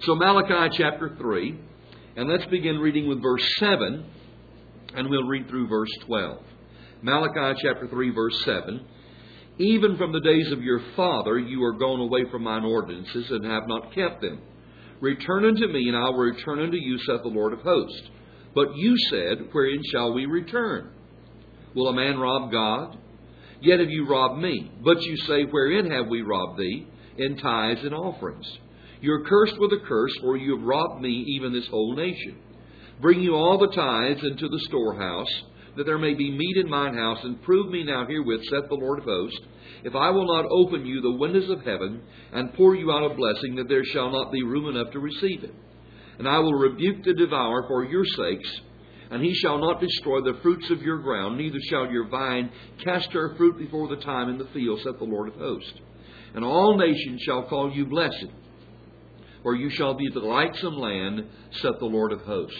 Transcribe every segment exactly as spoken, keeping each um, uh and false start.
So Malachi chapter three, and let's begin reading with verse seven, and we'll read through verse twelve. Malachi chapter three, verse seven. Even from the days of your father you are gone away from mine ordinances, and have not kept them. Return unto me, and I will return unto you, saith the Lord of hosts. But you said, wherein shall we return? Will a man rob God? Yet have you robbed me. But you say, wherein have we robbed thee? In tithes and offerings. You are cursed with a curse, for you have robbed me, even this whole nation. Bring you all the tithes into the storehouse, that there may be meat in mine house, and prove me now herewith, saith the Lord of hosts, if I will not open you the windows of heaven, and pour you out a blessing, that there shall not be room enough to receive it. And I will rebuke the devourer for your sakes, and he shall not destroy the fruits of your ground, neither shall your vine cast her fruit before the time in the field, saith the Lord of hosts. And all nations shall call you blessed, for you shall be the delightsome land, saith the Lord of hosts.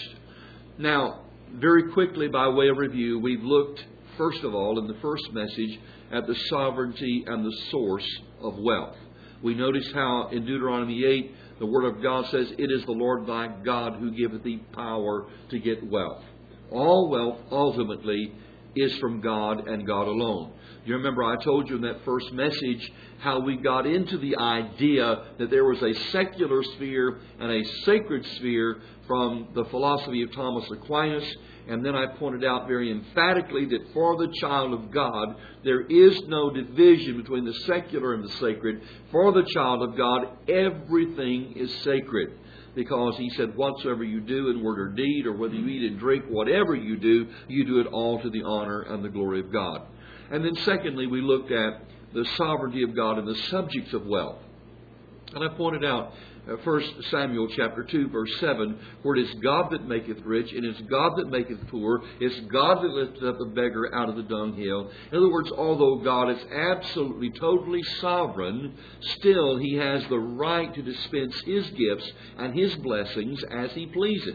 Now, very quickly, by way of review, we've looked, first of all, in the first message, at the sovereignty and the source of wealth. We notice how in Deuteronomy eight, the Word of God says, it is the Lord thy God who giveth thee power to get wealth. All wealth, ultimately, is from God and God alone. You remember I told you in that first message how we got into the idea that there was a secular sphere and a sacred sphere from the philosophy of Thomas Aquinas. And then I pointed out very emphatically that for the child of God, there is no division between the secular and the sacred. For the child of God, everything is sacred. Because he said, whatsoever you do in word or deed, or whether you eat and drink, whatever you do, you do it all to the honor and the glory of God. And then secondly, we looked at the sovereignty of God and the subjects of wealth. And I pointed out uh, First Samuel chapter two, verse seven, where it is God that maketh rich, and it is God that maketh poor. It's God that lifteth up the beggar out of the dunghill. In other words, although God is absolutely, totally sovereign, still He has the right to dispense His gifts and His blessings as He pleases.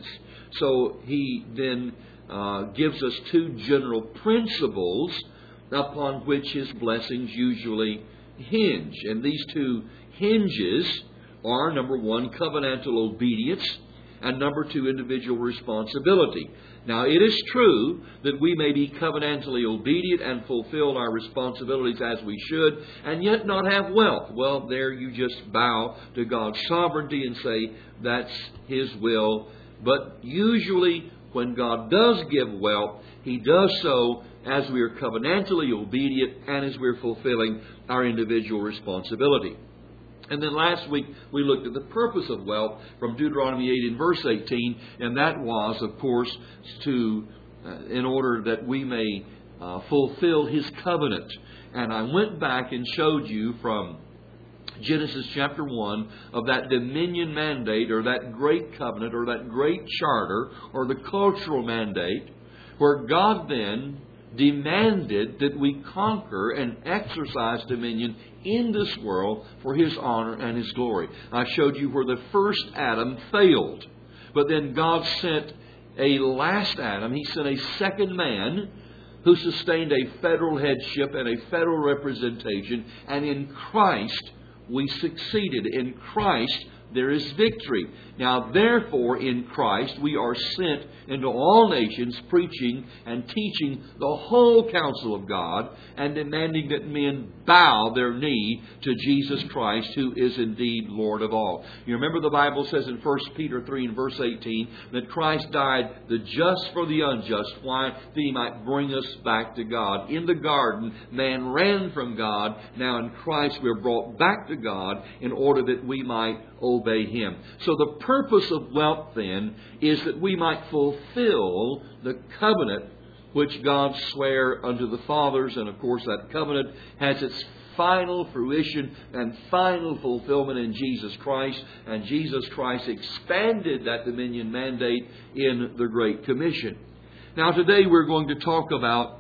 So He then uh, gives us two general principles upon which His blessings usually hinge. And these two hinges are, number one, covenantal obedience, and number two, individual responsibility. Now, it is true that we may be covenantally obedient and fulfill our responsibilities as we should, and yet not have wealth. Well, there you just bow to God's sovereignty and say that's His will. But usually, when God does give wealth, He does so as we are covenantally obedient and as we're fulfilling our individual responsibility. And then last week we looked at the purpose of wealth from Deuteronomy eight in verse eighteen, and that was, of course, to uh, in order that we may uh, fulfill His covenant. And I went back and showed you from Genesis chapter one of that dominion mandate, or that great covenant, or that great charter, or the cultural mandate, where God then demanded that we conquer and exercise dominion in this world for His honor and His glory. I showed you where the first Adam failed, but then God sent a last Adam. He sent a second man who sustained a federal headship and a federal representation, and in Christ we succeeded. In Christ there is victory. Now, therefore, in Christ, we are sent into all nations, preaching and teaching the whole counsel of God, and demanding that men bow their knee to Jesus Christ, who is indeed Lord of all. You remember the Bible says in First Peter three and verse eighteen that Christ died the just for the unjust. Why? That He might bring us back to God. In the garden, man ran from God. Now in Christ, we're brought back to God in order that we might obey Him. So the purpose of wealth then is that we might fulfill the covenant which God sware unto the fathers. And of course that covenant has its final fruition and final fulfillment in Jesus Christ. And Jesus Christ expanded that dominion mandate in the Great Commission. Now today we're going to talk about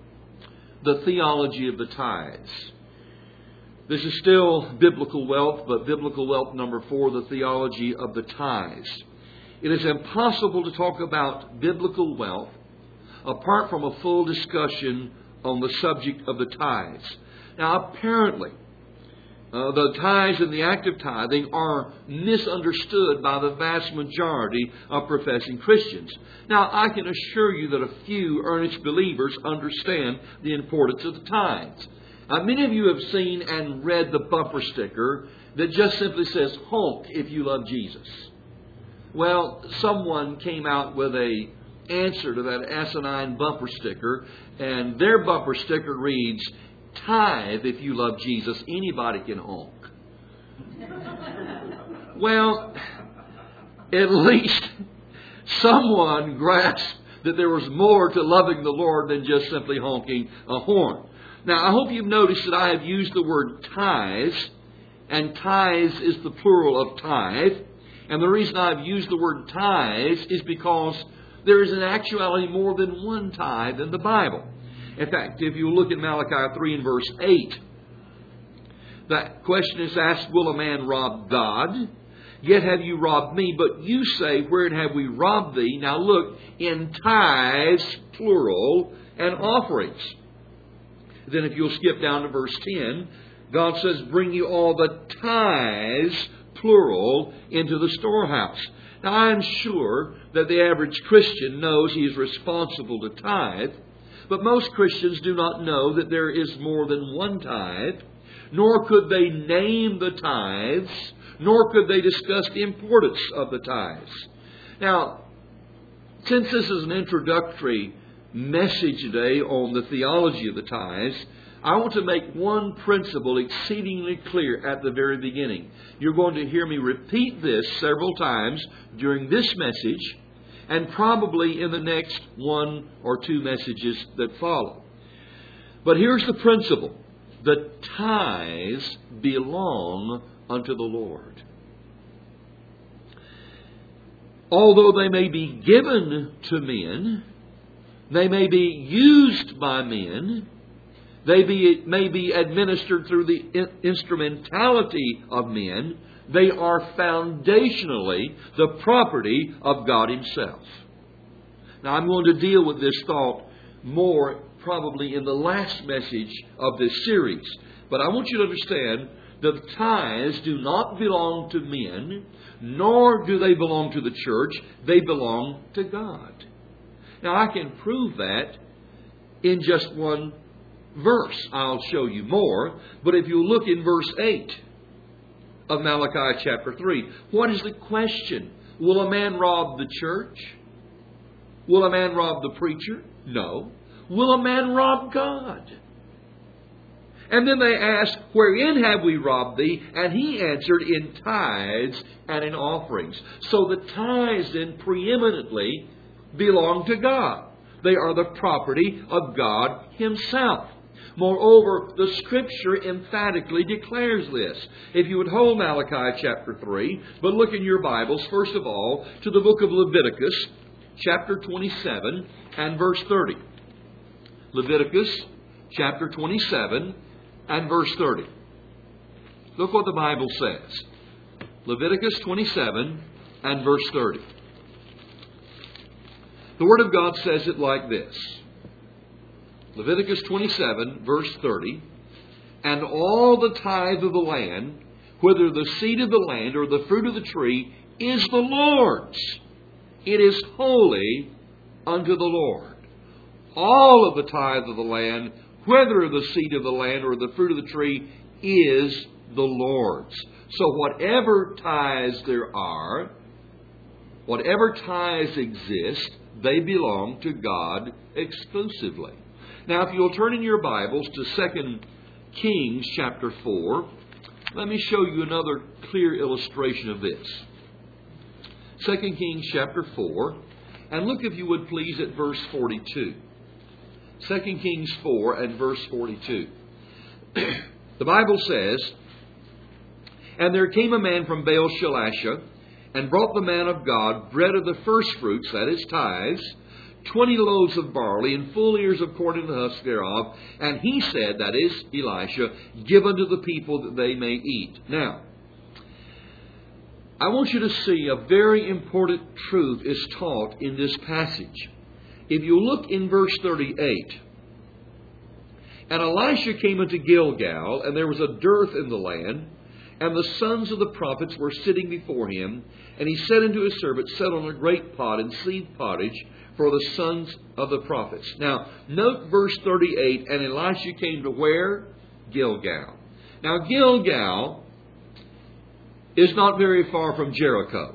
the theology of the tithes. This is still biblical wealth, but biblical wealth number four, the theology of the tithes. It is impossible to talk about biblical wealth apart from a full discussion on the subject of the tithes. Now, apparently, Uh, the tithes and the act of tithing are misunderstood by the vast majority of professing Christians. Now, I can assure you that a few earnest believers understand the importance of the tithes. Uh, many of you have seen and read the bumper sticker that just simply says, "Honk if you love Jesus." Well, someone came out with a answer to that asinine bumper sticker, and their bumper sticker reads, "Tithe if you love Jesus. Anybody can honk." Well, at least someone grasped that there was more to loving the Lord than just simply honking a horn. Now, I hope you've noticed that I have used the word tithes, and tithes is the plural of tithe. And the reason I've used the word tithes is because there is in actuality more than one tithe in the Bible. In fact, if you look at Malachi three and verse eight, that question is asked, "Will a man rob God? Yet have you robbed me. But you say, wherein have we robbed thee?" Now look, in tithes, plural, and offerings. Then if you'll skip down to verse ten, God says, "Bring you all the tithes," plural, "into the storehouse." Now I'm sure that the average Christian knows he is responsible to tithe, but most Christians do not know that there is more than one tithe, nor could they name the tithes, nor could they discuss the importance of the tithes. Now, since this is an introductory message today on the theology of the tithes, I want to make one principle exceedingly clear at the very beginning. You're going to hear me repeat this several times during this message and probably in the next one or two messages that follow. But here's the principle. The tithes belong unto the Lord. Although they may be given to men, they may be used by men, they be, may be administered through the instrumentality of men, they are foundationally the property of God Himself. Now, I'm going to deal with this thought more probably in the last message of this series. But I want you to understand that the tithes do not belong to men, nor do they belong to the church. They belong to God. Now, I can prove that in just one verse. I'll show you more. But if you look in verse eight of Malachi chapter three, what is the question? Will a man rob the church? Will a man rob the preacher? No. Will a man rob God? And then they asked, "Wherein have we robbed thee?" And he answered, "In tithes and in offerings." So the tithes then preeminently belong to God. They are the property of God Himself. Moreover, the Scripture emphatically declares this. If you would hold Malachi chapter three, but look in your Bibles, first of all, to the book of Leviticus, chapter twenty-seven and verse thirty. Leviticus chapter twenty-seven and verse thirty. Look what the Bible says. Leviticus twenty-seven and verse thirty. The Word of God says it like this. Leviticus twenty-seven, verse thirty. "And all the tithe of the land, whether the seed of the land or the fruit of the tree, is the Lord's. It is holy unto the Lord." All of the tithe of the land, whether the seed of the land or the fruit of the tree, is the Lord's. So whatever tithes there are, whatever tithes exist, they belong to God exclusively. Now, if you'll turn in your Bibles to Second Kings chapter four, let me show you another clear illustration of this. Second Kings chapter four, and look, if you would please, at verse forty-two. Second Kings four and verse forty-two. The Bible says, "And there came a man from Baal Shalashah, and brought the man of God bread of the firstfruits," that is tithes, "twenty loaves of barley, and full ears of corn in the husk thereof. And he said," that is Elisha, "Give unto the people that they may eat." Now, I want you to see a very important truth is taught in this passage. If you look in verse thirty-eight, And Elisha came unto Gilgal, and there was a dearth in the land, and the sons of the prophets were sitting before him. And he said unto his servant, Set on a great pot and seethe pottage for the sons of the prophets. Now, note verse thirty-eight, and Elisha came to where? Gilgal. Now, Gilgal is not very far from Jericho.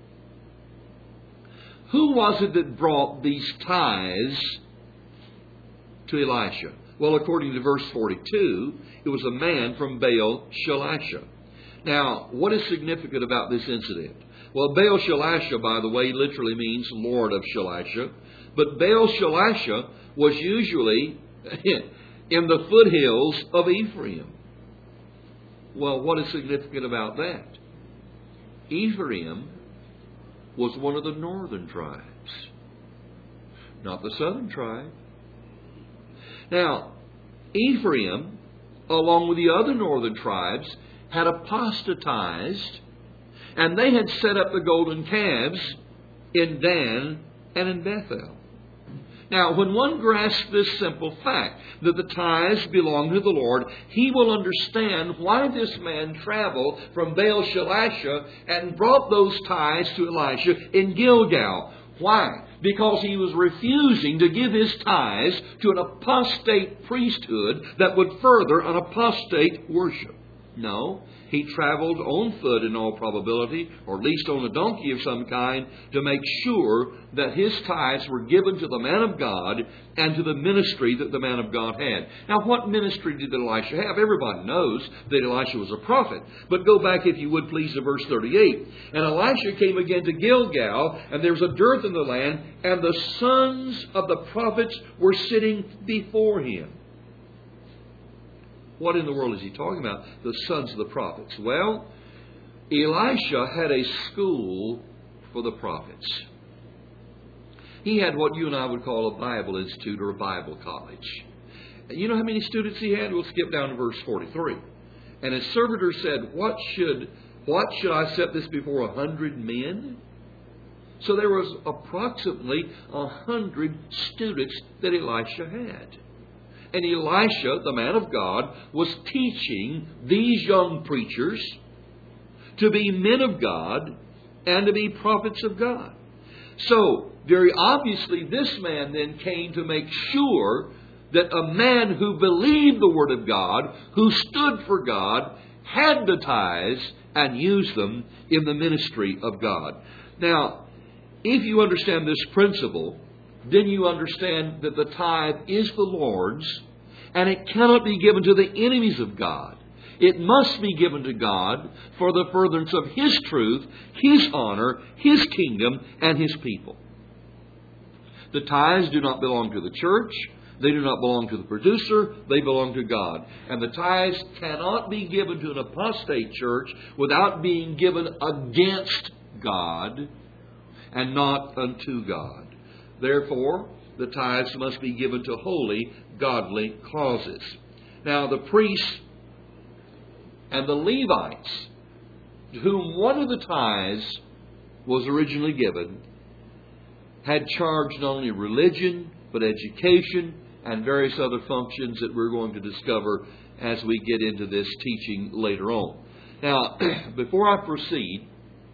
Who was it that brought these tithes to Elisha? Well, according to verse forty-two, it was a man from Baal Shalasha. Now, what is significant about this incident? Well, Baal Shalasha, by the way, literally means Lord of Shalasha. But Baal Shalasha was usually in the foothills of Ephraim. Well, what is significant about that? Ephraim was one of the northern tribes, not the southern tribe. Now, Ephraim, along with the other northern tribes, had apostatized, and they had set up the golden calves in Dan and in Bethel. Now, when one grasps this simple fact, that the tithes belong to the Lord, he will understand why this man traveled from Baal Shalasha and brought those tithes to Elisha in Gilgal. Why? Because he was refusing to give his tithes to an apostate priesthood that would further an apostate worship. No, he traveled on foot in all probability, or at least on a donkey of some kind, to make sure that his tithes were given to the man of God and to the ministry that the man of God had. Now, what ministry did Elisha have? Everybody knows that Elisha was a prophet. But go back, if you would please, to verse thirty-eight. And Elisha came again to Gilgal, and there was a dearth in the land, and the sons of the prophets were sitting before him. What in the world is he talking about? The sons of the prophets. Well, Elisha had a school for the prophets. He had what you and I would call a Bible institute or a Bible college. And you know how many students he had? We'll skip down to verse forty-three. And his servitor said, What should, what should I set this before a hundred men? So there was approximately a hundred students that Elisha had. And Elisha, the man of God, was teaching these young preachers to be men of God and to be prophets of God. So, very obviously, this man then came to make sure that a man who believed the Word of God, who stood for God, had the tithes and used them in the ministry of God. Now, if you understand this principle, then you understand that the tithe is the Lord's, and it cannot be given to the enemies of God. It must be given to God for the furtherance of His truth, His honor, His kingdom, and His people. The tithes do not belong to the church. They do not belong to the producer. They belong to God. And the tithes cannot be given to an apostate church without being given against God and not unto God. Therefore, the tithes must be given to holy, godly causes. Now, the priests and the Levites, to whom one of the tithes was originally given, had charge not only religion, but education and various other functions that we're going to discover as we get into this teaching later on. Now, before I proceed,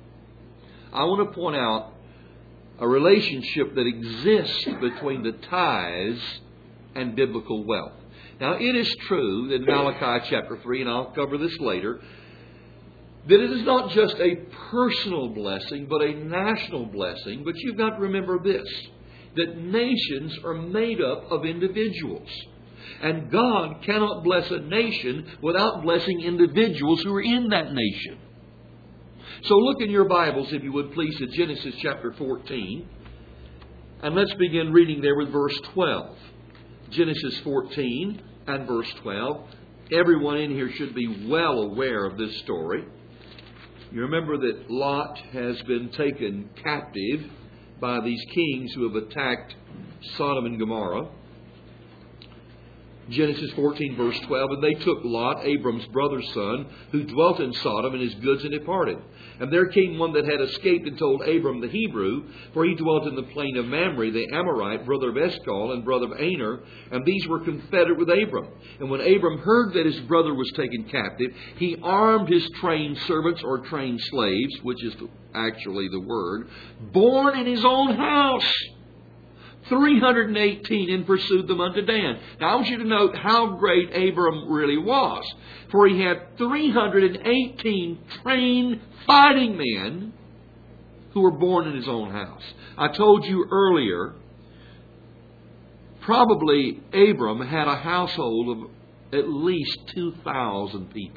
I want to point out a relationship that exists between the tithes and biblical wealth. Now, it is true that in Malachi chapter three, and I'll cover this later, that it is not just a personal blessing, but a national blessing. But you've got to remember this, that nations are made up of individuals. And God cannot bless a nation without blessing individuals who are in that nation. So look in your Bibles, if you would please, at Genesis chapter fourteen. And let's begin reading there with verse twelve. Genesis fourteen and verse twelve. Everyone in here should be well aware of this story. You remember that Lot has been taken captive by these kings who have attacked Sodom and Gomorrah. Genesis fourteen, verse twelve, and they took Lot, Abram's brother's son, who dwelt in Sodom, and his goods, and departed. And there came one that had escaped and told Abram the Hebrew, for he dwelt in the plain of Mamre, the Amorite, brother of Eshcol, and brother of Aner, and these were confederate with Abram. And when Abram heard that his brother was taken captive, he armed his trained servants, or trained slaves, which is actually the word, born in his own house, three hundred eighteen, and pursued them unto Dan. Now I want you to note how great Abram really was. For he had three hundred eighteen trained fighting men who were born in his own house. I told you earlier, probably Abram had a household of at least two thousand people.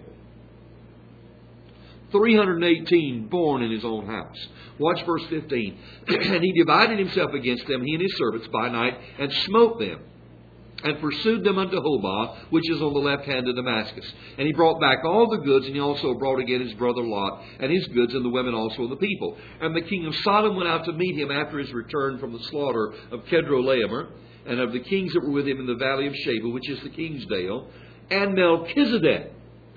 three hundred eighteen born in his own house. Watch verse fifteen. And he divided himself against them, he and his servants, by night, and smote them, and pursued them unto Hobah, which is on the left hand of Damascus. And he brought back all the goods, and he also brought again his brother Lot, and his goods, and the women also of the people. And the king of Sodom went out to meet him after his return from the slaughter of Kedorlaomer, and of the kings that were with him in the valley of Sheba, which is the king's dale. And Melchizedek,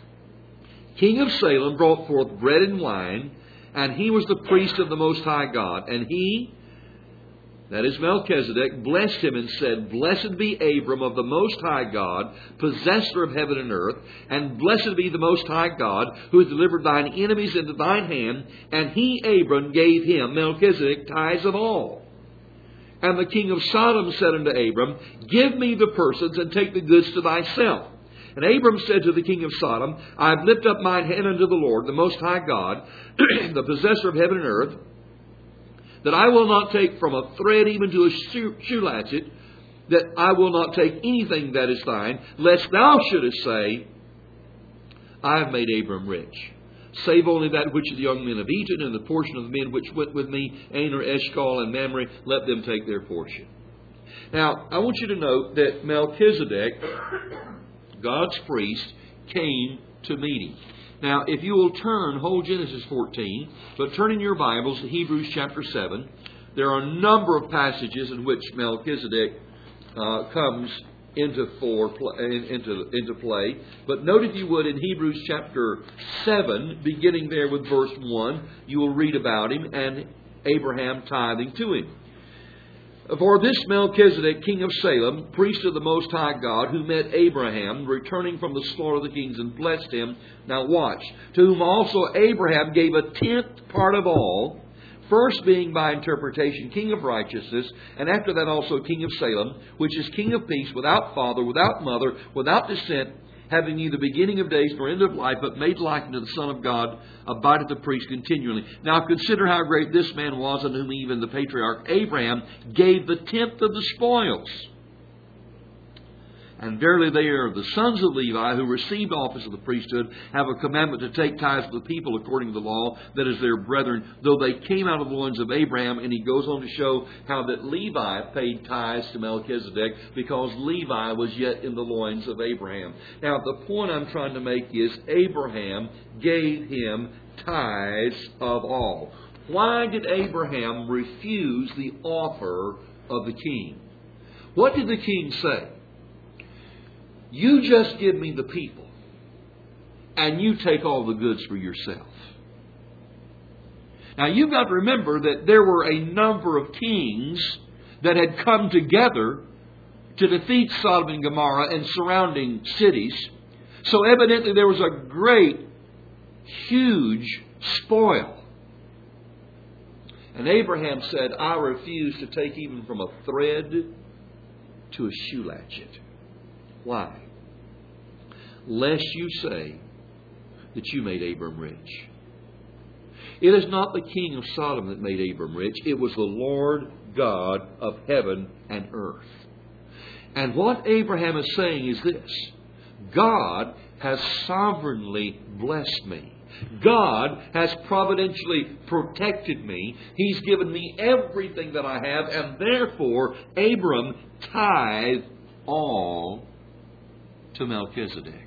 king of Salem, brought forth bread and wine, and he was the priest of the Most High God. And he, that is Melchizedek, blessed him and said, Blessed be Abram of the Most High God, possessor of heaven and earth, and blessed be the Most High God, who has delivered thine enemies into thine hand. And he, Abram, gave him, Melchizedek, tithes of all. And the king of Sodom said unto Abram, Give me the persons, and take the goods to thyself. And Abram said to the king of Sodom, I have lifted up mine hand unto the Lord, the Most High God, the possessor of heaven and earth, that I will not take from a thread even to a shoe, shoe latchet, that I will not take anything that is thine, lest thou shouldest say, I have made Abram rich. Save only that which the young men have eaten, and the portion of the men which went with me, Aner, Eshcol, and Mamre, let them take their portion. Now, I want you to note that Melchizedek, God's priest, came to meet him. Now, if you will turn, hold Genesis fourteen, but turn in your Bibles to Hebrews chapter seven. There are a number of passages in which Melchizedek uh, comes into, for, into, into play. But note, if you would, in Hebrews chapter seven, beginning there with verse one, you will read about him and Abraham tithing to him. For this Melchizedek, king of Salem, priest of the Most High God, who met Abraham, returning from the slaughter of the kings, and blessed him. Now watch. To whom also Abraham gave a tenth part of all, first being by interpretation king of righteousness, and after that also king of Salem, which is king of peace, without father, without mother, without descent, having neither beginning of days nor end of life, but made like unto the Son of God, abideth the priest continually. Now consider how great this man was, unto whom even the patriarch Abraham gave the tenth of the spoils. And verily they are the sons of Levi, who received office of the priesthood, have a commandment to take tithes of the people according to the law, that is their brethren, though they came out of the loins of Abraham. And he goes on to show how that Levi paid tithes to Melchizedek, because Levi was yet in the loins of Abraham. Now, the point I'm trying to make is Abraham gave him tithes of all. Why did Abraham refuse the offer of the king? What did the king say? You just give me the people, and you take all the goods for yourself. Now, you've got to remember that there were a number of kings that had come together to defeat Sodom and Gomorrah and surrounding cities. So evidently there was a great, huge spoil. And Abraham said, I refuse to take even from a thread to a shoe latchet. Why? Lest you say that you made Abram rich. It is not the king of Sodom that made Abram rich. It was the Lord God of heaven and earth. And what Abraham is saying is this: God has sovereignly blessed me. God has providentially protected me. He's given me everything that I have, and therefore Abram tithed all to Melchizedek.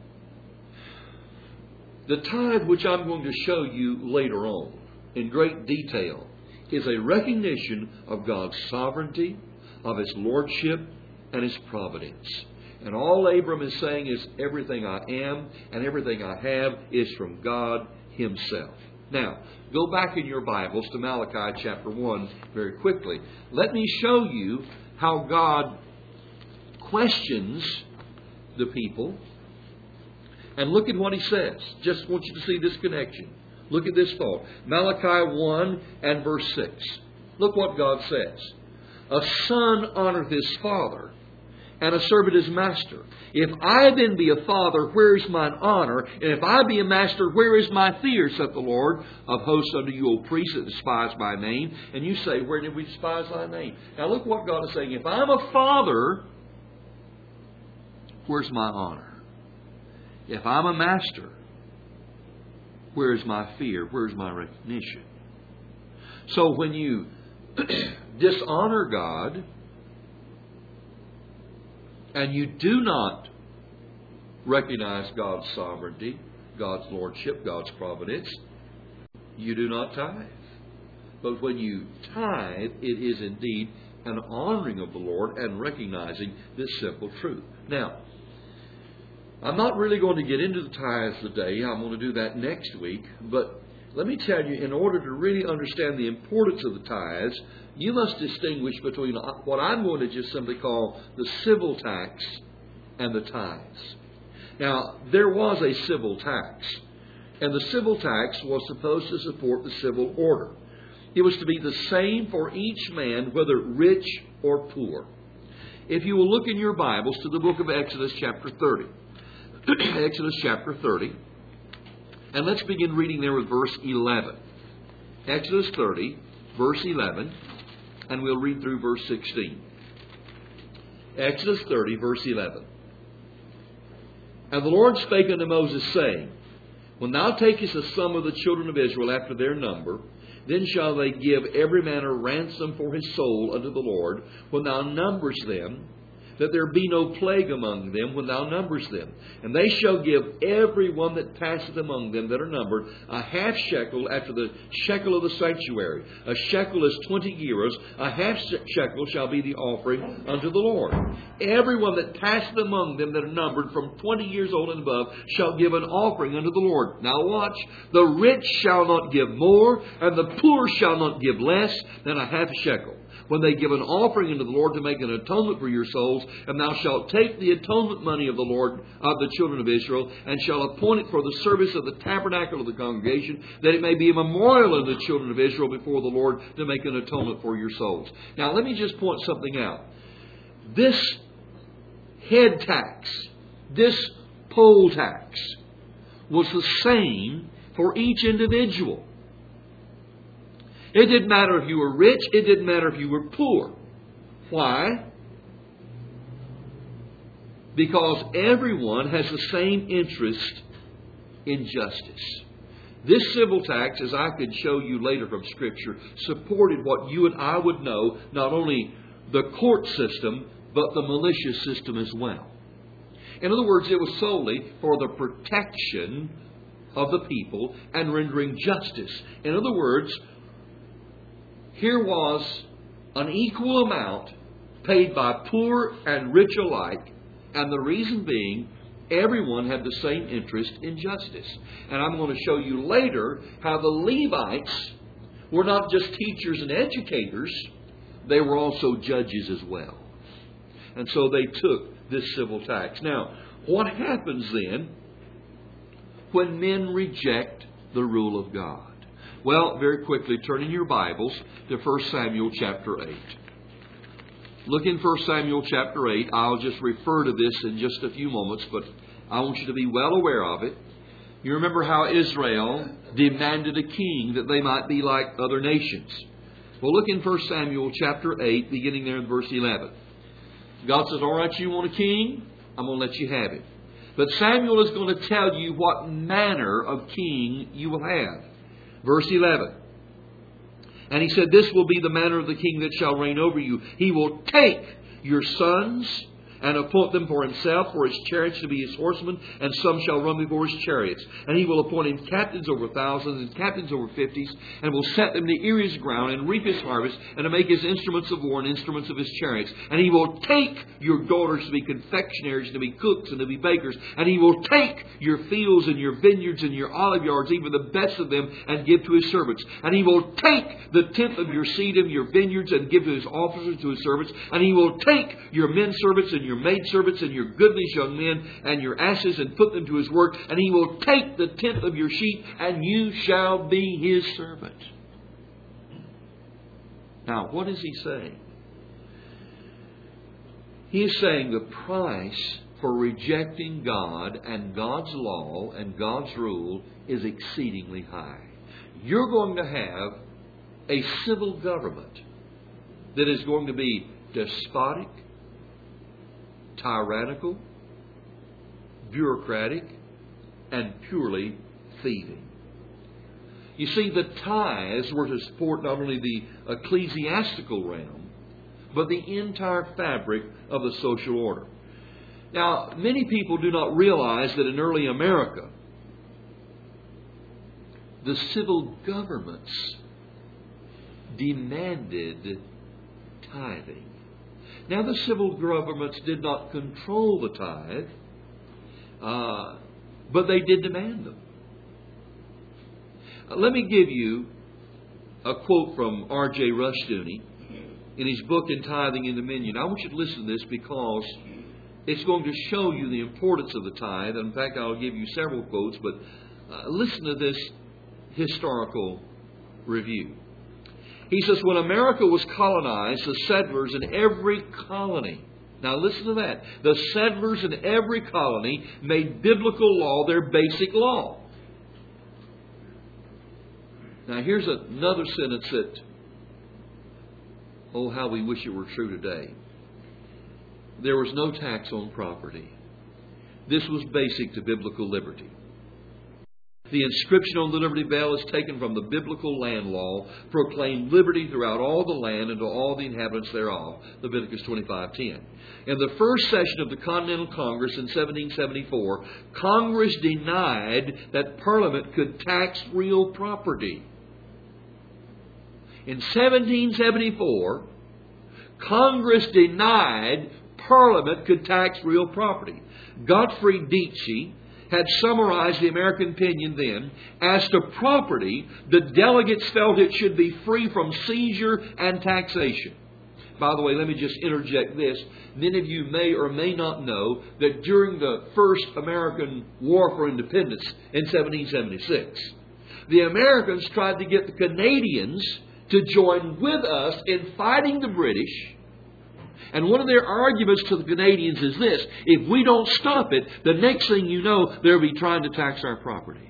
The tithe, which I'm going to show you later on in great detail, is a recognition of God's sovereignty, of His lordship, and His providence. And all Abram is saying is, everything I am and everything I have is from God Himself. Now, go back in your Bibles to Malachi chapter one very quickly. Let me show you how God questions the people. And look at what He says. Just want you to see this connection. Look at this thought. Malachi one and verse six. Look what God says. A son honoreth his father, and a servant his master. If I then be a father, where is mine honor? And if I be a master, where is my fear? Saith the Lord of hosts unto you, O priests that despise my name. And you say, where did we despise thy name? Now look what God is saying. If I'm a father, where's my honor? If I'm a master, where is my fear? Where's my recognition? So when you dishonor God, and you do not recognize God's sovereignty, God's lordship, God's providence, you do not tithe. But when you tithe, it is indeed an honoring of the Lord and recognizing this simple truth. Now, I'm not really going to get into the tithes today. I'm going to do that next week. But let me tell you, in order to really understand the importance of the tithes, you must distinguish between what I'm going to just simply call the civil tax and the tithes. Now, there was a civil tax, and the civil tax was supposed to support the civil order. It was to be the same for each man, whether rich or poor. If you will look in your Bibles to the book of Exodus chapter thirty. Exodus chapter thirty. And let's begin reading there with verse eleven. Exodus thirty, verse eleven. And we'll read through verse sixteen. Exodus thirty, verse eleven. And the Lord spake unto Moses, saying, When thou takest the sum of the children of Israel after their number, then shall they give every man a ransom for his soul unto the Lord, when thou numberest them, that there be no plague among them when thou numberest them. And they shall give every one that passeth among them that are numbered a half shekel after the shekel of the sanctuary. A shekel is twenty gerahs. A half shekel shall be the offering unto the Lord. Every one that passeth among them that are numbered from twenty years old and above shall give an offering unto the Lord. Now watch. The rich shall not give more, and the poor shall not give less than a half shekel, when they give an offering unto the Lord to make an atonement for your souls. And thou shalt take the atonement money of the Lord, of the children of Israel, and shalt appoint it for the service of the tabernacle of the congregation, that it may be a memorial unto the children of Israel before the Lord to make an atonement for your souls. Now let me just point something out. This head tax, this poll tax, was the same for each individual. It didn't matter if you were rich. It didn't matter if you were poor. Why? Because everyone has the same interest in justice. This civil tax, as I could show you later from Scripture, supported what you and I would know, not only the court system, but the militia system as well. In other words, it was solely for the protection of the people and rendering justice. In other words, here was an equal amount paid by poor and rich alike, and the reason being, everyone had the same interest in justice. And I'm going to show you later how the Levites were not just teachers and educators, they were also judges as well. And so they took this civil tax. Now, what happens then when men reject the rule of God? Well, very quickly, turn in your Bibles to First Samuel chapter eight. Look in First Samuel chapter eight. I'll just refer to this in just a few moments, but I want you to be well aware of it. You remember how Israel demanded a king that they might be like other nations. Well, look in First Samuel chapter eight, beginning there in verse eleven. God says, all right, you want a king? I'm going to let you have it. But Samuel is going to tell you what manner of king you will have. Verse eleven. And he said, this will be the manner of the king that shall reign over you. He will take your sons, and appoint them for himself, for his chariots to be his horsemen, and some shall run before his chariots. And he will appoint him captains over thousands, and captains over fifties, and will set them to ear his ground, and reap his harvest, and to make his instruments of war, and instruments of his chariots. And he will take your daughters to be confectionaries, and to be cooks, and to be bakers. And he will take your fields, and your vineyards, and your olive yards, even the best of them, and give to his servants. And he will take the tenth of your seed of your vineyards, and give to his officers, to his servants. And he will take your men servants, and your maid servants, and your goodliest young men, and your asses, and put them to his work. And he will take the tenth of your sheep, and you shall be his servant. Now, what is he saying? He is saying the price for rejecting God and God's law and God's rule is exceedingly high. You're going to have a civil government that is going to be despotic, tyrannical, bureaucratic, and purely thieving. You see, the tithes were to support not only the ecclesiastical realm, but the entire fabric of the social order. Now, many people do not realize that in early America, the civil governments demanded tithing. Now, the civil governments did not control the tithe, uh, but they did demand them. Uh, let me give you a quote from R J Rushdoony in his book, In Tithing and Dominion. I want you to listen to this because it's going to show you the importance of the tithe. In fact, I'll give you several quotes, but uh, listen to this historical review. He says, when America was colonized, the settlers in every colony, now listen to that, the settlers in every colony made biblical law their basic law. Now here's another sentence that, oh, how we wish it were true today. There was no tax on property. This was basic to biblical liberty. The inscription on the Liberty Bell is taken from the biblical land law, proclaimed liberty throughout all the land and to all the inhabitants thereof, Leviticus twenty-five ten. In the first session of the Continental Congress in seventeen seventy-four, Congress denied that Parliament could tax real property. In seventeen seventy-four, Congress denied Parliament could tax real property. Gottfried Dietze had summarized the American opinion then. As to property, the delegates felt it should be free from seizure and taxation. By the way, let me just interject this. Many of you may or may not know that during the first American War for Independence in seventeen seventy-six, the Americans tried to get the Canadians to join with us in fighting the British. And one of their arguments to the Canadians is this: if we don't stop it, the next thing you know, they'll be trying to tax our property.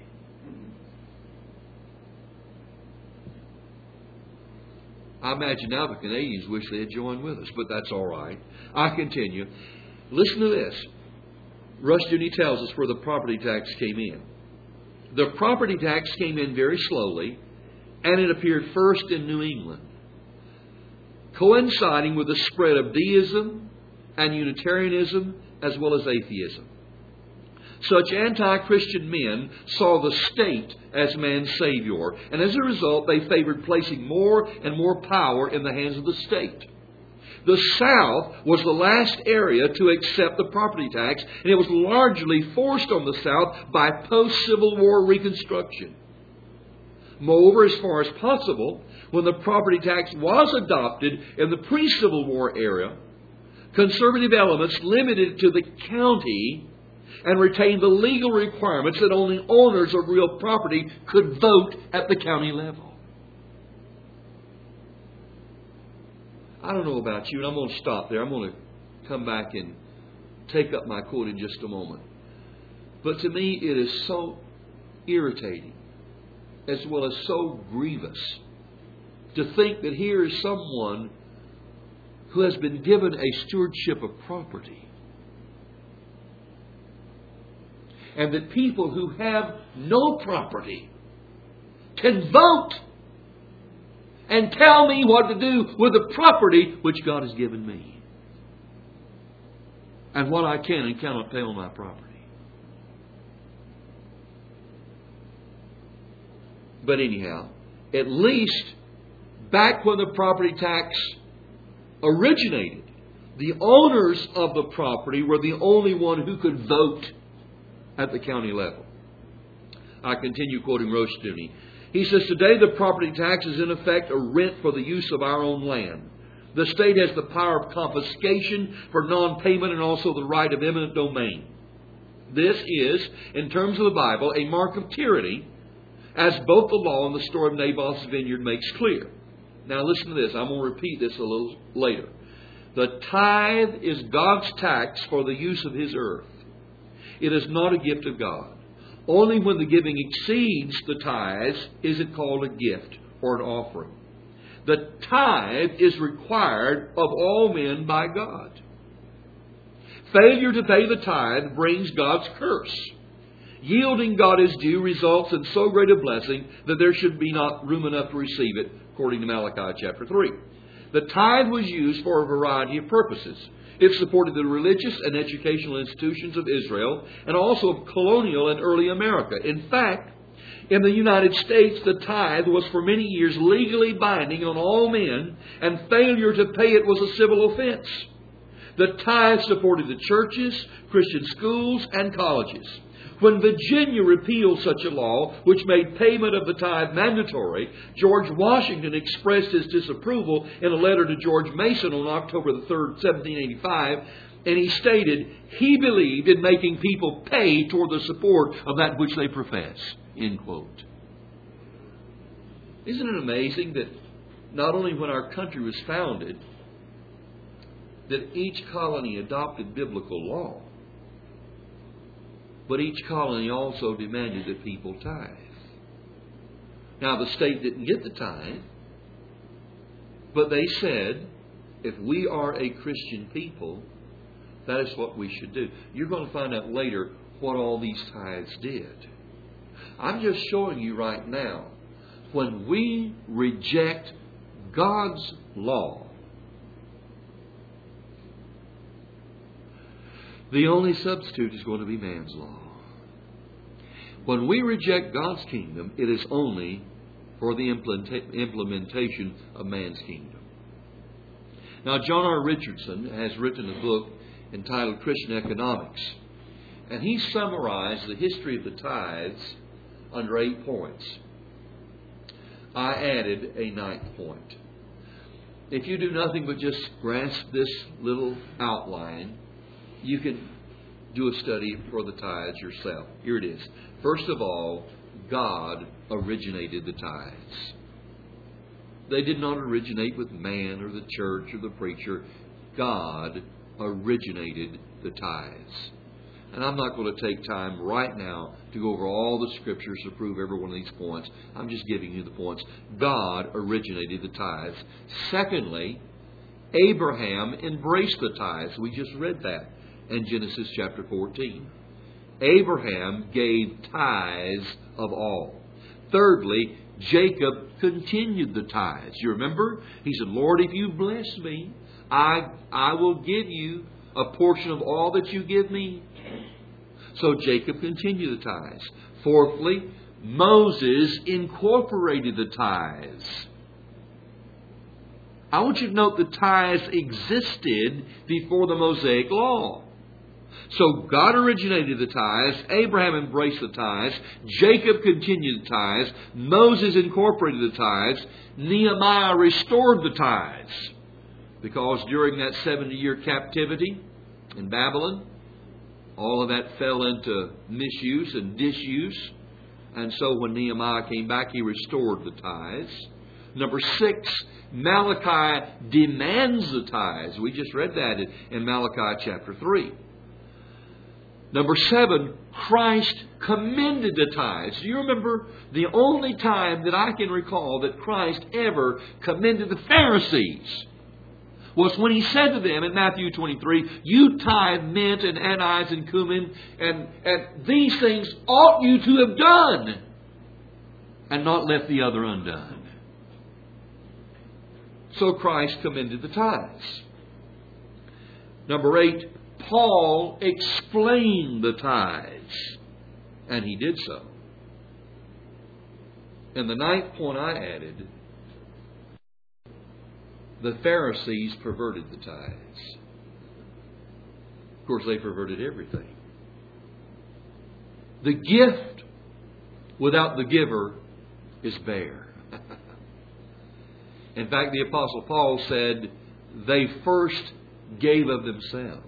I imagine now the Canadians wish they had joined with us, but that's all right. I continue. Listen to this. Rushdoony tells us where the property tax came in. The property tax came in very slowly, and it appeared first in New England, coinciding with the spread of deism and Unitarianism as well as atheism. Such anti-Christian men saw the state as man's savior, and as a result they favored placing more and more power in the hands of the state. The South was the last area to accept the property tax, and it was largely forced on the South by post-Civil War Reconstruction. Moreover, as far as possible, when the property tax was adopted in the pre-Civil War era, conservative elements limited it to the county and retained the legal requirements that only owners of real property could vote at the county level. I don't know about you, and I'm going to stop there. I'm going to come back and take up my quote in just a moment. But to me, it is so irritating, as well as so grievous, to think that here is someone who has been given a stewardship of property, and that people who have no property can vote and tell me what to do with the property which God has given me. and what I can and cannot pay on my property. But anyhow, at least back when the property tax originated, the owners of the property were the only one who could vote at the county level. I continue quoting Rushdoony. He says, today the property tax is in effect a rent for the use of our own land. The state has the power of confiscation for non-payment and also the right of eminent domain. This is, in terms of the Bible, a mark of tyranny, as both the law and the story of Naboth's vineyard makes clear. Now listen to this. I'm going to repeat this a little later. The tithe is God's tax for the use of His earth. It is not a gift of God. Only when the giving exceeds the tithes is it called a gift or an offering. The tithe is required of all men by God. Failure to pay the tithe brings God's curse. Yielding God His due results in so great a blessing that there should be not room enough to receive it, according to Malachi chapter three. The tithe was used for a variety of purposes. It supported the religious and educational institutions of Israel and also of colonial and early America. In fact, in the United States, the tithe was for many years legally binding on all men, and failure to pay it was a civil offense. The tithe supported the churches, Christian schools, and colleges. When Virginia repealed such a law, which made payment of the tithe mandatory, George Washington expressed his disapproval in a letter to George Mason on October the third, seventeen eighty-five, and he stated he believed in making people pay toward the support of that which they profess. End quote. Isn't it amazing that not only when our country was founded, that each colony adopted biblical law, but each colony also demanded that people tithe. Now, the state didn't get the tithe, but they said, if we are a Christian people, that is what we should do. You're going to find out later what all these tithes did. I'm just showing you right now, when we reject God's law, the only substitute is going to be man's law. When we reject God's kingdom, it is only for the implementation of man's kingdom. Now, John R. Richardson has written a book entitled Christian Economics, and he summarized the history of the tithes under eight points. I added a ninth point. If you do nothing but just grasp this little outline, you can do a study for the tithes yourself. Here it is. First of all, God originated the tithes. They did not originate with man or the church or the preacher. God originated the tithes. And I'm not going to take time right now to go over all the scriptures to prove every one of these points. I'm just giving you the points. God originated the tithes. Secondly, Abraham embraced the tithes. We just read that in Genesis chapter fourteen. Abraham gave tithes of all. Thirdly, Jacob continued the tithes. You remember? He said, Lord, if you bless me, I, I will give you a portion of all that you give me. So Jacob continued the tithes. Fourthly, Moses incorporated the tithes. I want you to note the tithes existed before the Mosaic law. So God originated the tithes, Abraham embraced the tithes, Jacob continued the tithes, Moses incorporated the tithes, Nehemiah restored the tithes. Because during that seventy-year captivity in Babylon, all of that fell into misuse and disuse. And so when Nehemiah came back, he restored the tithes. Number six, Malachi demands the tithes. We just read that in Malachi chapter three. Number seven, Christ commended the tithes. Do you remember the only time that I can recall that Christ ever commended the Pharisees was when He said to them in Matthew twenty-three, you tithe mint and anise and cumin, and, and these things ought you to have done, and not left the other undone. So Christ commended the tithes. Number eight, Paul explain the tithes? And he did so. And the ninth point I added, the Pharisees perverted the tithes. Of course, they perverted everything. The gift without the giver is bare. In fact, the Apostle Paul said they first gave of themselves.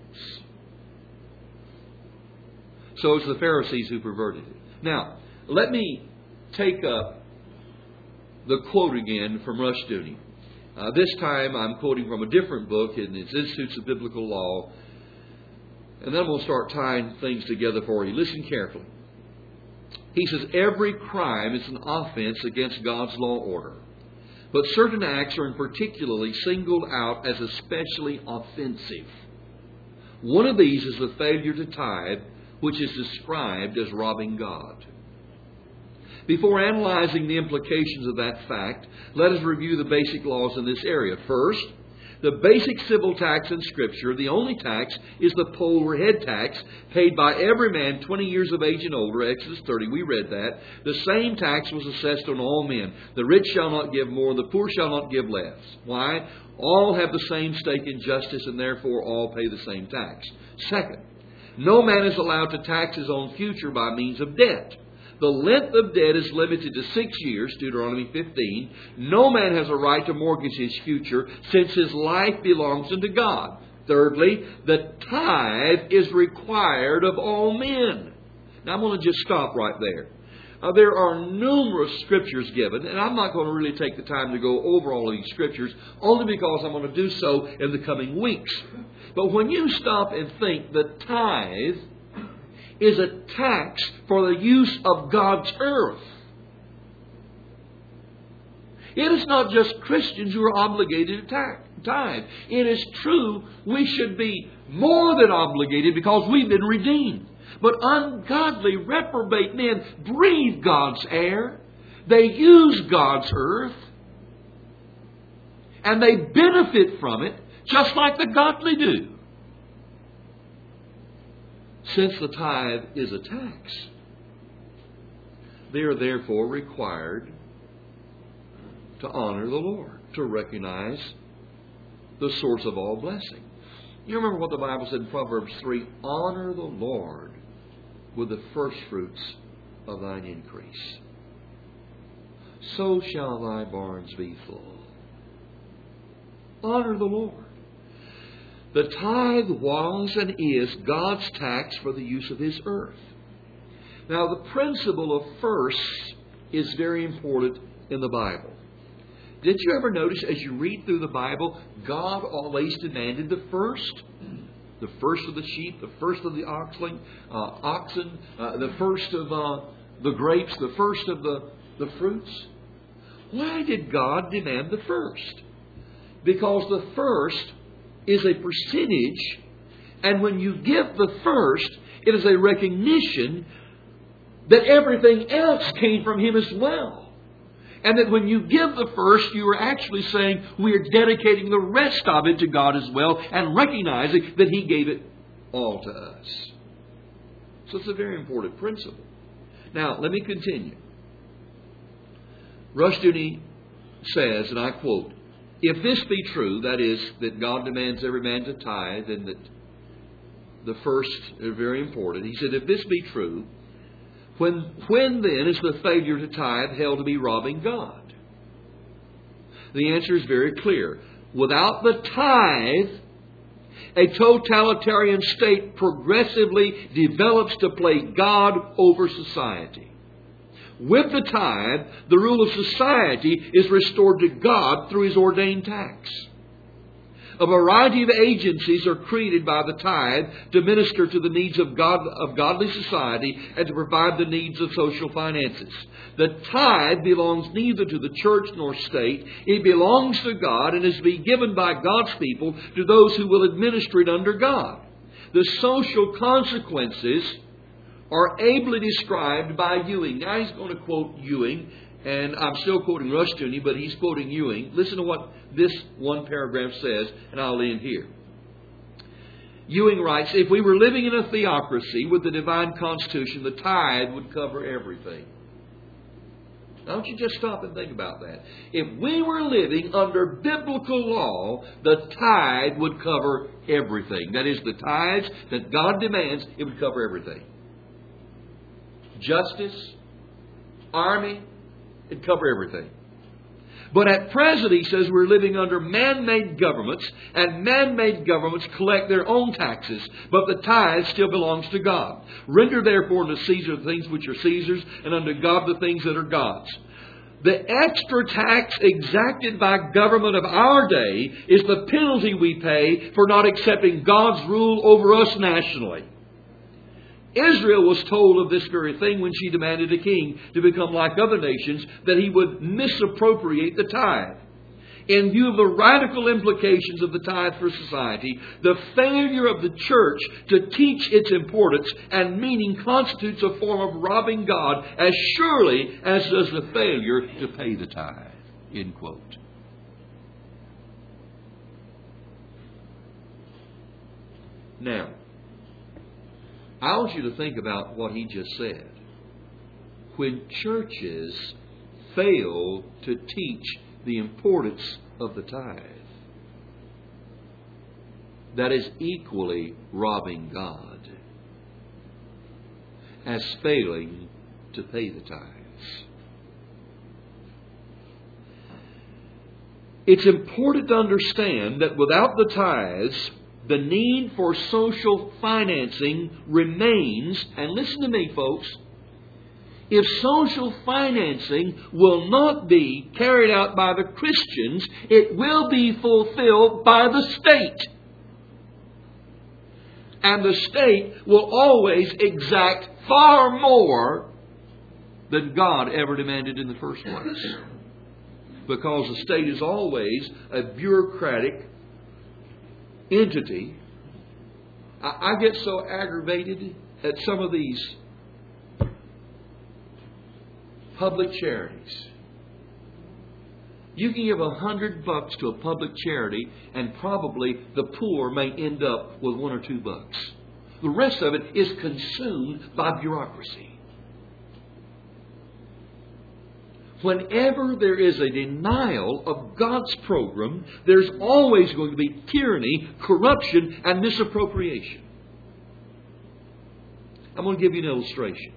So it's the Pharisees who perverted it. Now, let me take up the quote again from Rushdoony. Uh, this time I'm quoting from a different book in its Institutes of Biblical Law. And then I'm going to start tying things together for you. Listen carefully. He says, every crime is an offense against God's law order. But certain acts are in particularly singled out as especially offensive. One of these is the failure to tithe, which is described as robbing God. Before analyzing the implications of that fact, let us review the basic laws in this area. First, the basic civil tax in Scripture, the only tax, is the poll or head tax paid by every man twenty years of age and older. Exodus thirty, we read that. The same tax was assessed on all men. The rich shall not give more, the poor shall not give less. Why? All have the same stake in justice, and therefore all pay the same tax. Second, no man is allowed to tax his own future by means of debt. The length of debt is limited to six years, Deuteronomy fifteen. No man has a right to mortgage his future, since his life belongs unto God. Thirdly, the tithe is required of all men. Now I'm going to just stop right there. Uh, there are numerous scriptures given, and I'm not going to really take the time to go over all of these scriptures, only because I'm going to do so in the coming weeks. But when you stop and think, the tithe is a tax for the use of God's earth. It is not just Christians who are obligated to tithe. It is true we should be more than obligated because we've been redeemed. But ungodly, reprobate men breathe God's air. They use God's earth. And they benefit from it just like the godly do. Since the tithe is a tax, they are therefore required to honor the Lord, to recognize the source of all blessing. You remember what the Bible said in Proverbs three, honor the Lord with the first fruits of thine increase. So shall thy barns be full. Honor the Lord. The tithe was and is God's tax for the use of His earth. Now, the principle of first is very important in the Bible. Did you ever notice as you read through the Bible, God always demanded the first? The first of the sheep, the first of the oxen, uh, oxen uh, the first of uh, the grapes, the first of the, the fruits. Why did God demand the first? Because the first is a percentage, and when you give the first, it is a recognition that everything else came from Him as well. And that when you give the first, you are actually saying we are dedicating the rest of it to God as well, and recognizing that He gave it all to us. So it's a very important principle. Now, let me continue. Rushdoony says, and I quote, if this be true, that is, that God demands every man to tithe, and that the first are very important. He said, if this be true, when, when then is the failure to tithe held to be robbing God? The answer is very clear. Without the tithe, a totalitarian state progressively develops to play God over society. With the tithe, the rule of society is restored to God through His ordained tax. A variety of agencies are created by the tithe to minister to the needs of God, of godly society, and to provide the needs of social finances. The tithe belongs neither to the church nor state. It belongs to God and is to be given by God's people to those who will administer it under God. The social consequences are ably described by Ewing. Now he's going to quote Ewing, and I'm still quoting Rushdoony, but he's quoting Ewing. Listen to what this one paragraph says, and I'll end here. Ewing writes, if we were living in a theocracy with the divine constitution, the tithe would cover everything. Now, don't you just stop and think about that. If we were living under biblical law, the tithe would cover everything. That is, the tithes that God demands, it would cover everything. Justice, army, it'd cover everything. But at present, he says, we're living under man-made governments, and man-made governments collect their own taxes, but the tithe still belongs to God. Render therefore unto Caesar the things which are Caesar's, and unto God the things that are God's. The extra tax exacted by government of our day is the penalty we pay for not accepting God's rule over us nationally. Israel was told of this very thing when she demanded a king to become like other nations, that he would misappropriate the tithe. In view of the radical implications of the tithe for society, the failure of the church to teach its importance and meaning constitutes a form of robbing God as surely as does the failure to pay the tithe. End quote. Now, I want you to think about what he just said. When churches fail to teach the importance of the tithe, that is equally robbing God as failing to pay the tithes. It's important to understand that without the tithes, the need for social financing remains. And listen to me, folks. If social financing will not be carried out by the Christians, it will be fulfilled by the state. And the state will always exact far more than God ever demanded in the first place. Because the state is always a bureaucratic entity. I, I get so aggravated at some of these public charities. You can give a hundred bucks to a public charity, and probably the poor may end up with one or two bucks. The rest of it is consumed by bureaucracy. Whenever there is a denial of God's program, there's always going to be tyranny, corruption, and misappropriation. I'm going to give you an illustration.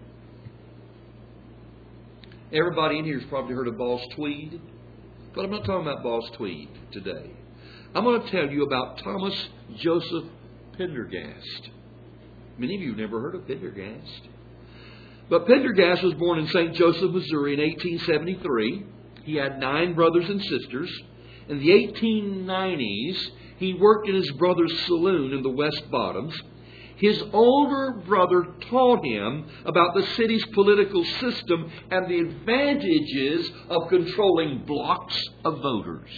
Everybody in here has probably heard of Boss Tweed, but I'm not talking about Boss Tweed today. I'm going to tell you about Thomas Joseph Pendergast. Many of you have never heard of Pendergast. But Pendergast was born in Saint Joseph, Missouri in eighteen seventy-three. He had nine brothers and sisters. In the eighteen nineties, he worked in his brother's saloon in the West Bottoms. His older brother taught him about the city's political system and the advantages of controlling blocks of voters.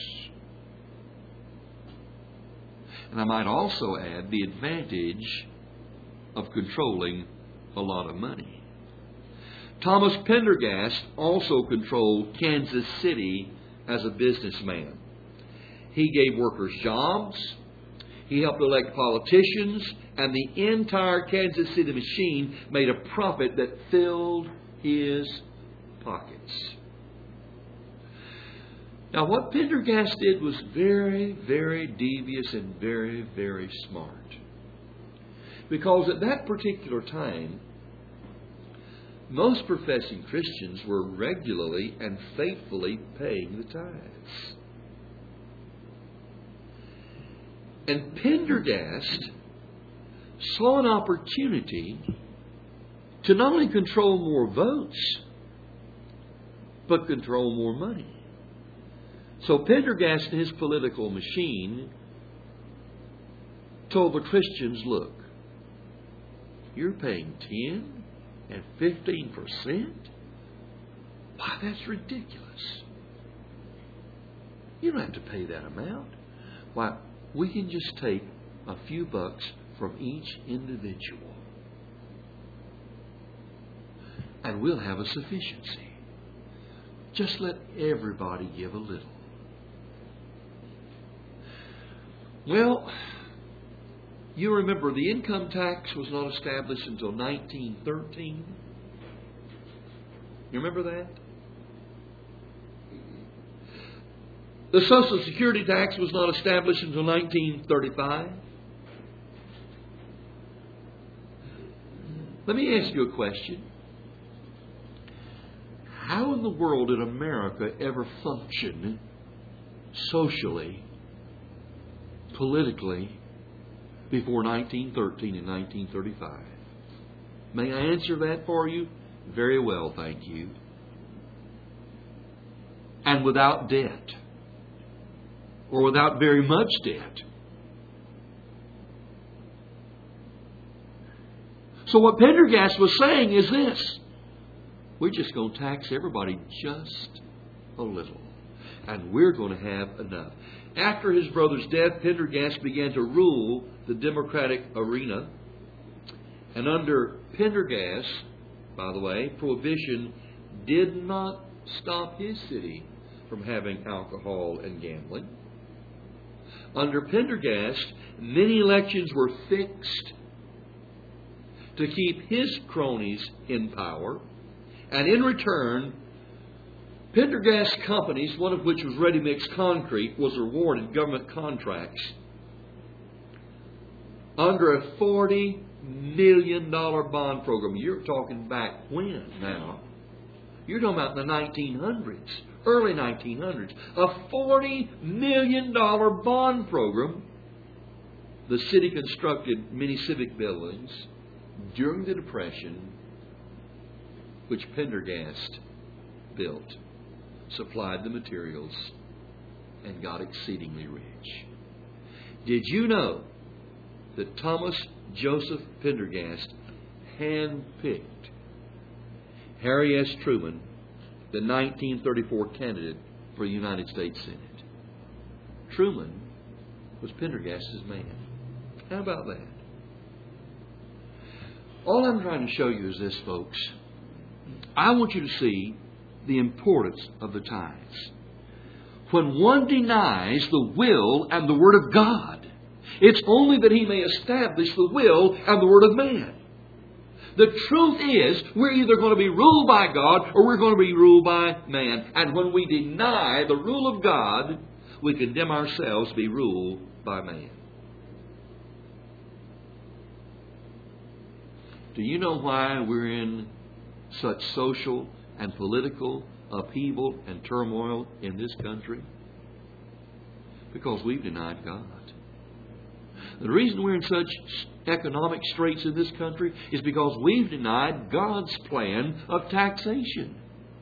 And I might also add the advantage of controlling a lot of money. Thomas Pendergast also controlled Kansas City as a businessman. He gave workers jobs, he helped elect politicians, and the entire Kansas City machine made a profit that filled his pockets. Now, what Pendergast did was very, very devious and very, very smart. Because at that particular time, most professing Christians were regularly and faithfully paying the tithes. And Pendergast saw an opportunity to not only control more votes, but control more money. So Pendergast and his political machine told the Christians, look, you're paying ten and fifteen percent? Why, that's ridiculous. You don't have to pay that amount. Why, we can just take a few bucks from each individual, and we'll have a sufficiency. Just let everybody give a little. You remember the income tax was not established until nineteen thirteen. You remember that? The Social Security tax was not established until nineteen thirty-five. Let me ask you a question. How in the world did America ever function socially, politically, before nineteen thirteen and nineteen thirty-five? May I answer that for you? Very well, thank you. And without debt. Or without very much debt. So what Pendergast was saying is this. We're just going to tax everybody just a little. And we're going to have enough. After his brother's death, Pendergast began to rule the Democratic arena. And under Pendergast, by the way, prohibition did not stop his city from having alcohol and gambling. Under Pendergast, many elections were fixed to keep his cronies in power. And in return, Pendergast companies, one of which was Ready Mix Concrete, was awarded government contracts under a forty million dollars bond program. You're talking back when now? You're talking about in the nineteen hundreds, early nineteen hundreds. A forty million dollars bond program. The city constructed many civic buildings during the Depression, which Pendergast built, supplied the materials, and got exceedingly rich. Did you know that Thomas Joseph Pendergast handpicked Harry S. Truman, the nineteen thirty-four candidate for the United States Senate? Truman was Pendergast's man. How about that? All I'm trying to show you is this, folks. I want you to see the importance of the tithes. When one denies the will and the Word of God, it's only that he may establish the will and the Word of man. The truth is, we're either going to be ruled by God or we're going to be ruled by man. And when we deny the rule of God, we condemn ourselves to be ruled by man. Do you know why we're in such social and political upheaval and turmoil in this country? Because we've denied God. The reason we're in such economic straits in this country is because we've denied God's plan of taxation.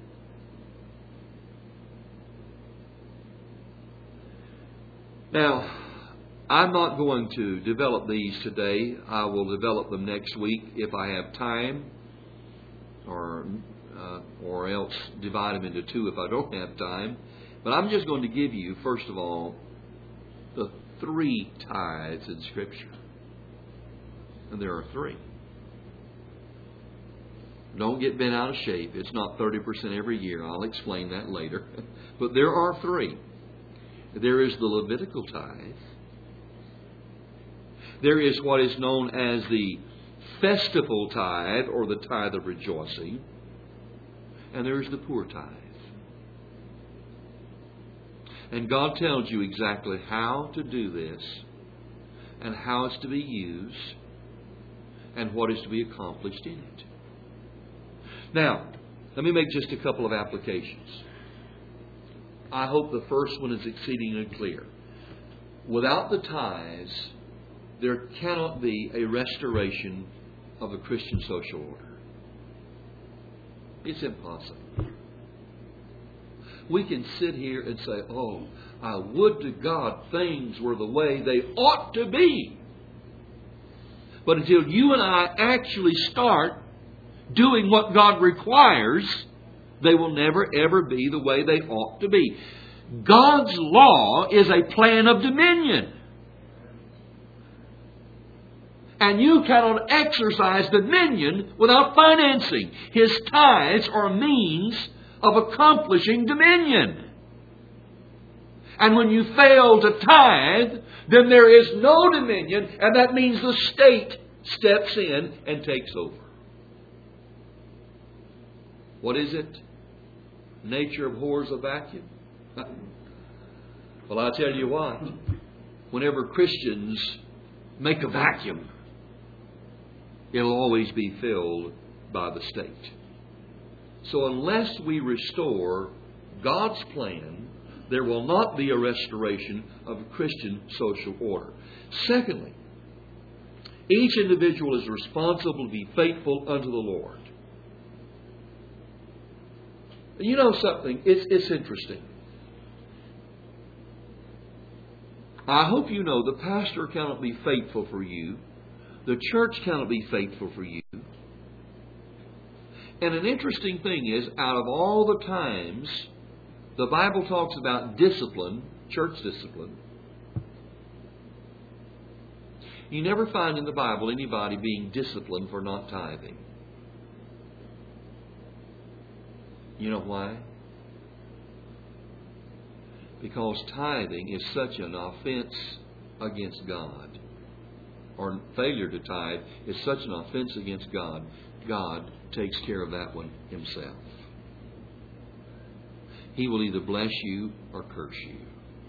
Now, I'm not going to develop these today. I will develop them next week if I have time, or uh, or else divide them into two if I don't have time. But I'm just going to give you, first of all, the three tithes in Scripture. And there are three. Don't get bent out of shape. It's not thirty percent every year. I'll explain that later. But there are three. There is the Levitical tithe. There is what is known as the festival tithe, or the tithe of rejoicing. And there is the poor tithe. And God tells you exactly how to do this, and how it's to be used, and what is to be accomplished in it. Now, let me make just a couple of applications. I hope the first one is exceedingly clear. Without the tithes, there cannot be a restoration of the Christian social order. It's impossible. We can sit here and say, oh, I would to God things were the way they ought to be. But until you and I actually start doing what God requires, they will never ever be the way they ought to be. God's law is a plan of dominion. And you cannot exercise dominion without financing. His tithes are a means of accomplishing dominion. And when you fail to tithe, then there is no dominion, and that means the state steps in and takes over. What is it? Nature abhors a vacuum? Well, I'll tell you what. Whenever Christians make a vacuum, it'll always be filled by the state. So unless we restore God's plan, there will not be a restoration of Christian social order. Secondly, each individual is responsible to be faithful unto the Lord. You know something? It's, it's interesting. I hope you know the pastor cannot be faithful for you. The church cannot be faithful for you. And an interesting thing is, out of all the times the Bible talks about discipline, church discipline, you never find in the Bible anybody being disciplined for not tithing. You know why? Because tithing is such an offense against God. Or failure to tithe is such an offense against God. God takes care of that one Himself. He will either bless you or curse you.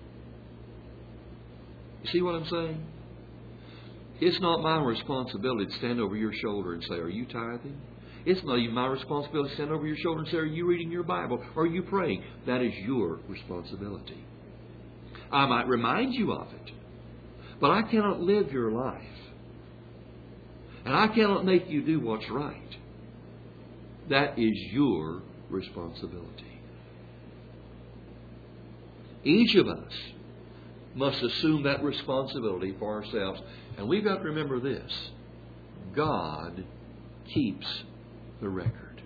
You see what I'm saying? It's not my responsibility to stand over your shoulder and say, "Are you tithing?" It's not even my responsibility to stand over your shoulder and say, "Are you reading your Bible? Are you praying?" That is your responsibility. I might remind you of it, but I cannot live your life. And I cannot make you do what's right. That is your responsibility. Each of us must assume that responsibility for ourselves. And we've got to remember this. God keeps the record.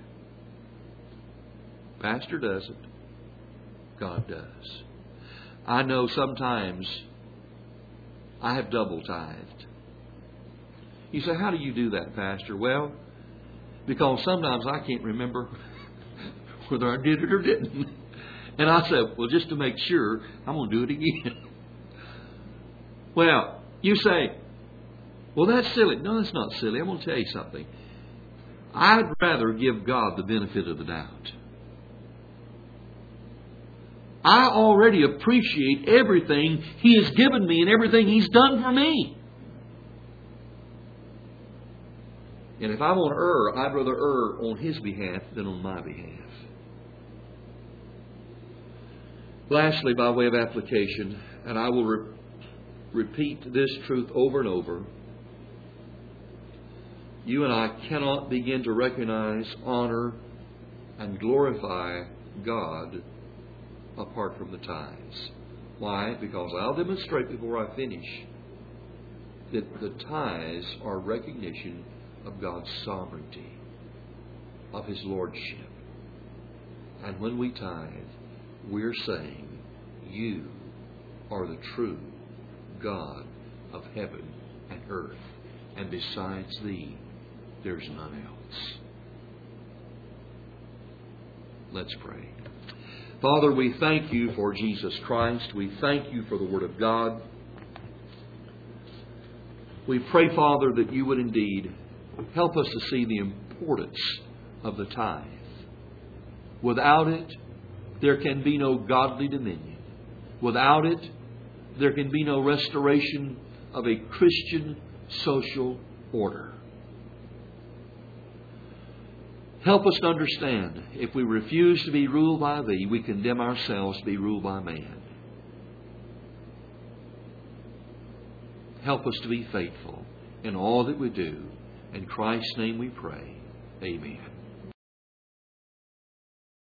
Pastor doesn't. God does. I know sometimes I have double tithed. You say, "How do you do that, Pastor?" Well, because sometimes I can't remember whether I did it or didn't. And I said, well, just to make sure, I'm going to do it again. Well, you say, "Well, that's silly." No, it's not silly. I'm going to tell you something. I'd rather give God the benefit of the doubt. I already appreciate everything He has given me and everything He's done for me. And if I'm going to err, I'd rather err on His behalf than on my behalf. Lastly, by way of application, and I will re- repeat this truth over and over, you and I cannot begin to recognize, honor, and glorify God apart from the tithes. Why? Because I'll demonstrate before I finish that the tithes are recognition of God's sovereignty, of His lordship. And when we tithe, we're saying, "You are the true God of heaven and earth, and besides Thee, there's none else." Let's pray. Father, we thank You for Jesus Christ. We thank You for the Word of God. We pray, Father, that You would indeed help us to see the importance of the tithe. Without it, there can be no godly dominion. Without it, there can be no restoration of a Christian social order. Help us to understand, if we refuse to be ruled by Thee, we condemn ourselves to be ruled by man. Help us to be faithful in all that we do. In Christ's name we pray. Amen.